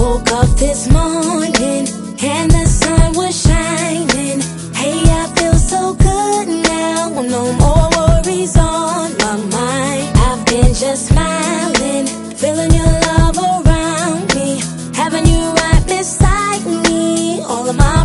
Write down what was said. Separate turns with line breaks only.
woke up this morning and the sun was shining. Hey, I feel so good now, no more worries on my mind. I've been just smiling, feeling your love around me, having you right beside me. All of my